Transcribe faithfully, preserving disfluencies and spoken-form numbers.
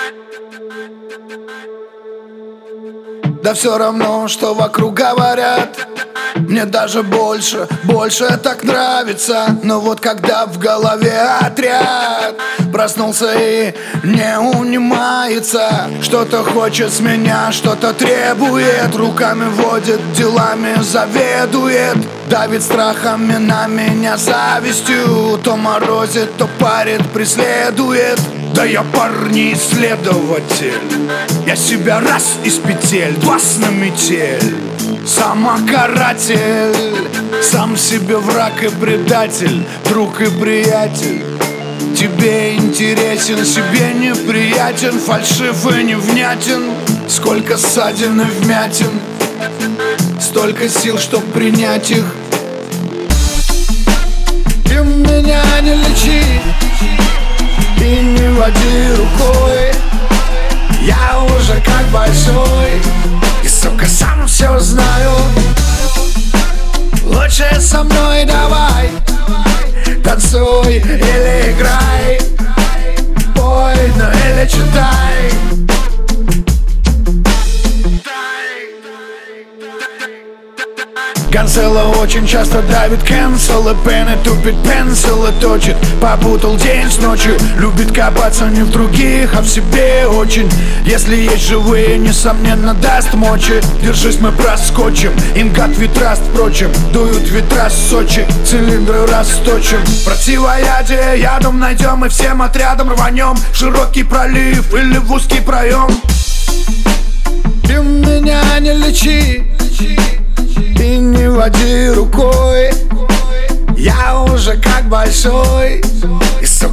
Да все равно, что вокруг говорят. Мне даже больше, больше так нравится. Но вот когда в голове отряд проснулся и не унимается, что-то хочет с меня, что-то требует, руками водит, делами заведует, давит страхами на меня завистью, то морозит, то парит, преследует. Да я парни исследователь, я себя раз из петель, два на метель. Самокаратель, сам себе враг и предатель, друг и приятель. Тебе интересен, себе неприятен, фальшив и невнятен. Сколько ссадин и вмятин, столько сил, чтоб принять их. Ты меня не лечи и не води рукой. Я уже как большой и, сука, сам все знаю. Лучше со мной давай, танцуй или играй, пой, ну или читай. Канцела очень часто давит cancel, и пены тупит пенсил и точит. Попутал день с ночью, любит копаться не в других, а в себе очень. Если есть живые, несомненно даст мочи. Держись, мы проскочим, ингат ветраст, впрочем. Дуют ветра с Сочи, цилиндры расточим. Противоядие ядом найдем и всем отрядом рванем в широкий пролив или в узкий проем. Ты меня не лечи и не води рукой. Я уже как большой и, сука,